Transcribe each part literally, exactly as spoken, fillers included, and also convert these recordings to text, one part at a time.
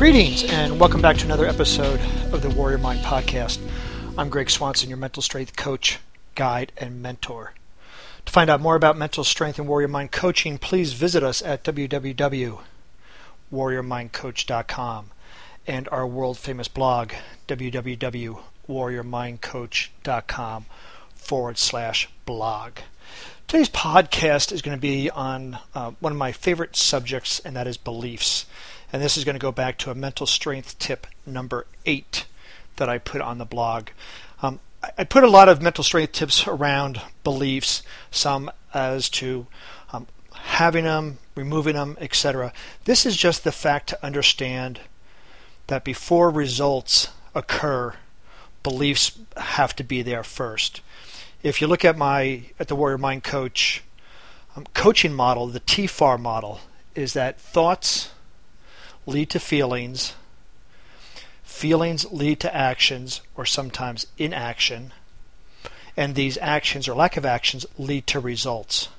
Greetings and welcome back to another episode of the Warrior Mind Podcast. I'm Greg Swanson, your mental strength coach, guide, and mentor. To find out more about mental strength and warrior mind coaching, please visit us at w w w dot warrior mind coach dot com and our world-famous blog, w w w dot warrior mind coach dot com forward slash blog. Today's podcast is going to be on uh, one of my favorite subjects, and that is beliefs. And this is going to go back to a mental strength tip number eight that I put on the blog. Um, I put a lot of mental strength tips around beliefs, some as to um, having them, removing them, et cetera. This is just the fact to understand that before results occur, beliefs have to be there first. If you look at my at the Warrior Mind Coach um, coaching model, the T F A R model is that thoughts lead to feelings, feelings lead to actions, or sometimes inaction, and these actions or lack of actions lead to results.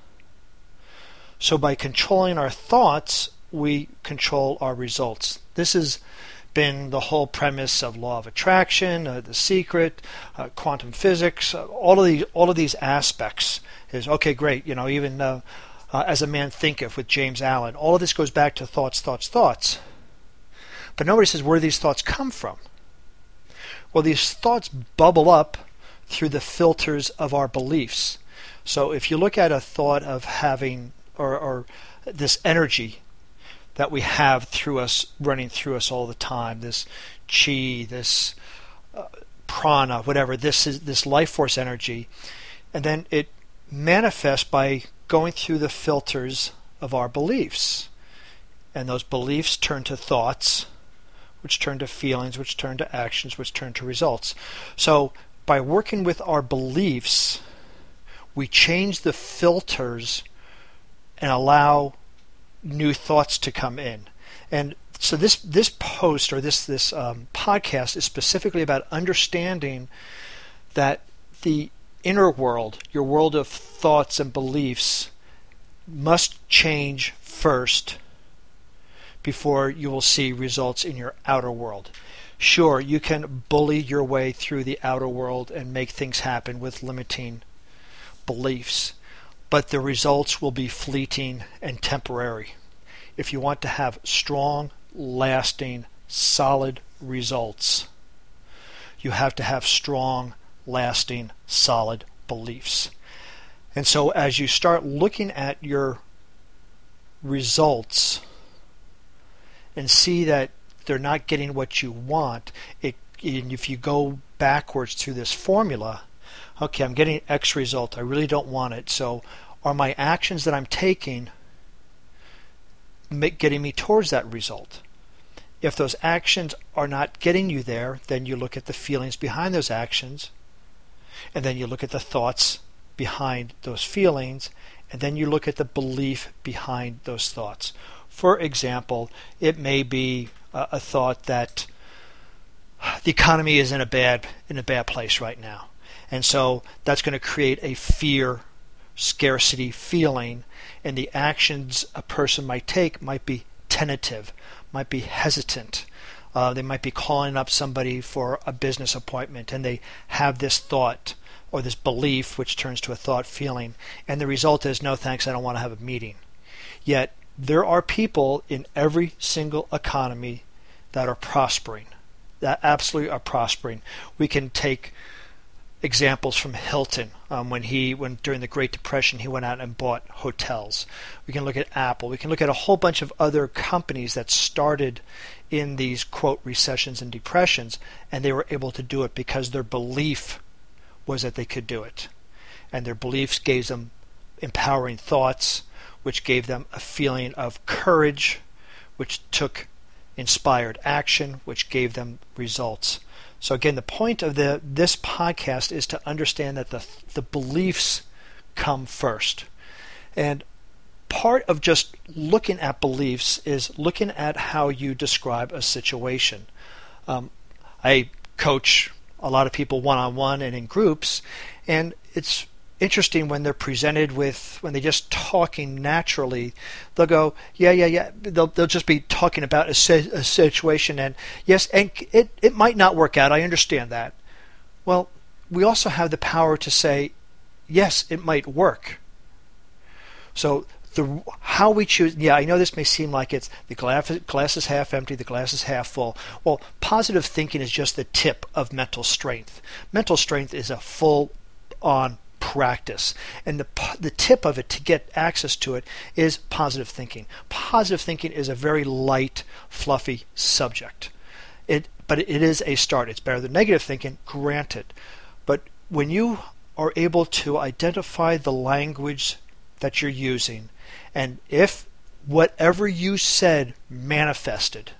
So by controlling our thoughts, we control our results. This has been the whole premise of law of attraction, uh, The Secret, uh, quantum physics, uh, all of these all of these aspects is okay, great, you know, even uh, uh, As a Man Thinketh with James Allen. All of this goes back to thoughts, thoughts, thoughts. But nobody says where these thoughts come from. Well, these thoughts bubble up through the filters of our beliefs. So if you look at a thought of having, or, or this energy that we have through us, running through us all the time, this chi, this uh, prana, whatever, this is this life force energy, and then it manifests by going through the filters of our beliefs. And those beliefs turn to thoughts, which turn to feelings, which turn to actions, which turn to results. So by working with our beliefs, we change the filters and allow new thoughts to come in. And so this this post or this this um, podcast is specifically about understanding that the inner world, your world of thoughts and beliefs, must change first before you will see results in your outer world. Sure, you can bully your way through the outer world and make things happen with limiting beliefs, but the results will be fleeting and temporary. If you want to have strong, lasting, solid results, you have to have strong, lasting, solid beliefs. And so as you start looking at your results and see that they're not getting what you want, it, and if you go backwards through this formula, okay, I'm getting X result, I really don't want it, so are my actions that I'm taking make, getting me towards that result? If those actions are not getting you there, then you look at the feelings behind those actions, and then you look at the thoughts behind those feelings, and then you look at the belief behind those thoughts. For example, it may be a, a thought that the economy is in a bad in a bad place right now, and so that's going to create a fear, scarcity feeling, and the actions a person might take might be tentative, might be hesitant. Uh, they might be calling up somebody for a business appointment, and they have this thought or this belief, which turns to a thought feeling, and the result is, no thanks, I don't want to have a meeting. Yet there are people in every single economy that are prospering, that absolutely are prospering. We can take examples from Hilton, um, when he, when during the Great Depression, he went out and bought hotels. We can look at Apple. We can look at a whole bunch of other companies that started in these, quote, recessions and depressions, and they were able to do it because their belief was that they could do it. And their beliefs gave them empowering thoughts, which gave them a feeling of courage, which took inspired action, which gave them results. So again, the point of the this podcast is to understand that the the beliefs come first. And part of just looking at beliefs is looking at how you describe a situation. Um, I coach a lot of people one-on-one and in groups, and it's interesting when they're presented with, when they're just talking naturally, they'll go, yeah, yeah, yeah. They'll they'll just be talking about a, a situation, and yes, and it, it might not work out. I understand that. Well, we also have the power to say, yes, it might work. So the how we choose, yeah, I know this may seem like it's the glass, glass is half empty, the glass is half full. Well, positive thinking is just the tip of mental strength. Mental strength is a full-on practice, and the the tip of it to get access to it is positive thinking. Positive thinking is a very light, fluffy subject. It, but it is a start. It's better than negative thinking, granted. But when you are able to identify the language that you're using, and if whatever you said manifested,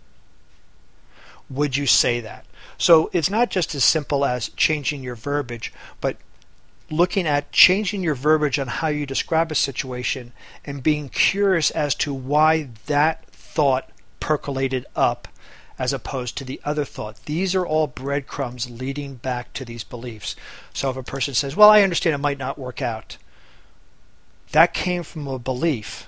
would you say that? So it's not just as simple as changing your verbiage, but looking at changing your verbiage on how you describe a situation and being curious as to why that thought percolated up as opposed to the other thought. These are all breadcrumbs leading back to these beliefs. So if a person says, well, I understand it might not work out, that came from a belief.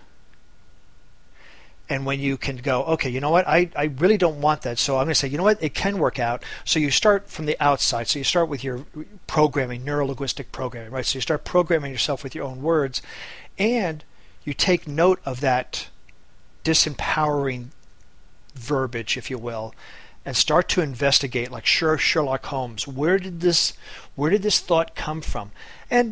And when you can go, okay, you know what, I, I really don't want that, so I'm going to say, you know what, it can work out. So you start from the outside. So you start with your programming, neuro-linguistic programming, right? So you start programming yourself with your own words, and you take note of that disempowering verbiage, if you will, and start to investigate, like sure Sherlock Holmes, where did this where did this thought come from? And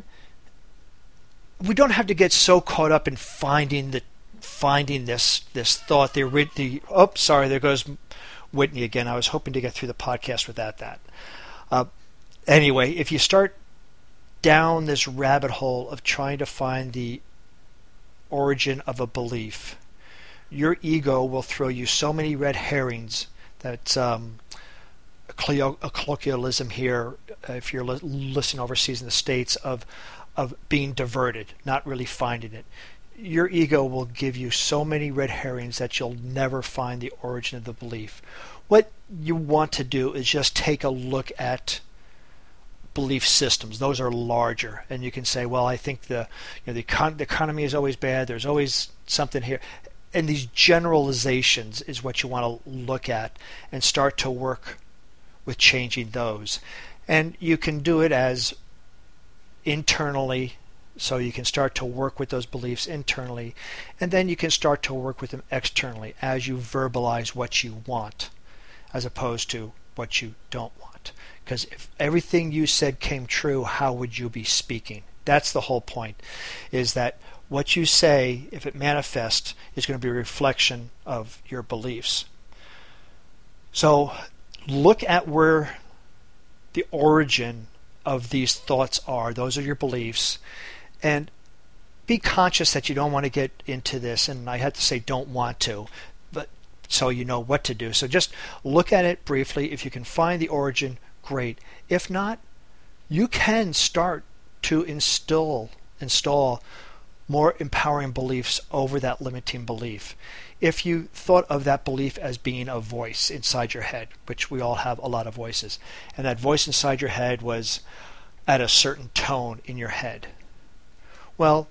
we don't have to get so caught up in finding the finding this this thought. The the oh sorry, there goes Whitney again. I was hoping to get through the podcast without that. Uh, anyway, if you start down this rabbit hole of trying to find the origin of a belief, your ego will throw you so many red herrings that um, a colloquialism here, uh, if you're li- listening overseas in the States, of of being diverted, not really finding it. Your ego will give you so many red herrings that you'll never find the origin of the belief. What you want to do is just take a look at belief systems. Those are larger, and you can say, well, I think the you know the, econ- the economy is always bad. There's always something here. And these generalizations is what you want to look at and start to work with changing those. And you can do it as internally, so you can start to work with those beliefs internally, and then you can start to work with them externally as you verbalize what you want as opposed to what you don't want. Because if everything you said came true, how would you be speaking? That's the whole point, is that what you say, if it manifests, is going to be a reflection of your beliefs. So look at where the origin of these thoughts are. Those are your beliefs. And be conscious that you don't want to get into this. And I had to say don't want to, but so you know what to do. So just look at it briefly. If you can find the origin, great. If not, you can start to instill, install more empowering beliefs over that limiting belief. If you thought of that belief as being a voice inside your head, which we all have a lot of voices, and that voice inside your head was at a certain tone in your head. Well,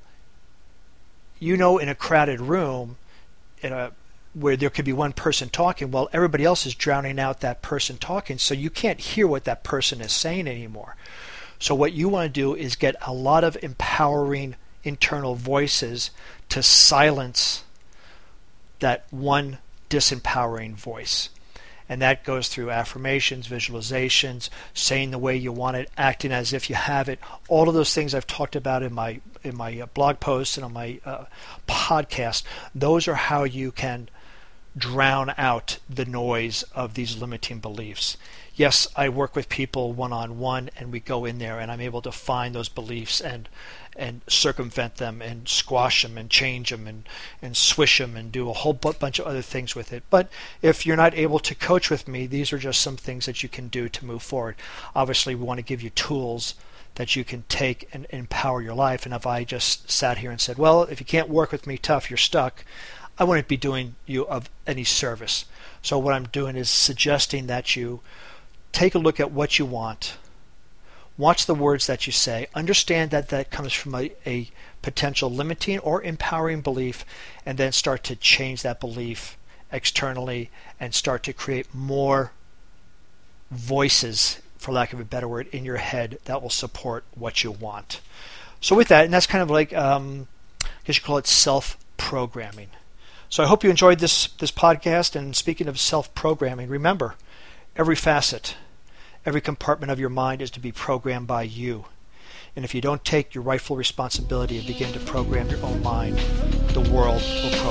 you know, in a crowded room, in a where there could be one person talking, well, everybody else is drowning out that person talking, so you can't hear what that person is saying anymore. So what you want to do is get a lot of empowering internal voices to silence that one disempowering voice. And that goes through affirmations, visualizations, saying the way you want it, acting as if you have it. All of those things I've talked about in my in my uh, blog posts and on my uh, podcast. Those are how you can drown out the noise of these limiting beliefs. Yes, I work with people one-on-one, and we go in there, and I'm able to find those beliefs and and circumvent them and squash them and change them and, and swish them and do a whole bunch of other things with it. But if you're not able to coach with me, these are just some things that you can do to move forward. Obviously, we want to give you tools that you can take and empower your life. And if I just sat here and said, well, if you can't work with me, tough, you're stuck, I wouldn't be doing you of any service. So what I'm doing is suggesting that you take a look at what you want, Watch the words that you say. Understand that that comes from a, a potential limiting or empowering belief, and then start to change that belief externally and start to create more voices, for lack of a better word, in your head that will support what you want. So with that, and that's kind of like, um, I guess you call it self-programming. So I hope you enjoyed this, this podcast. And speaking of self-programming, remember, every facet, every compartment of your mind is to be programmed by you. And if you don't take your rightful responsibility and begin to program your own mind, the world will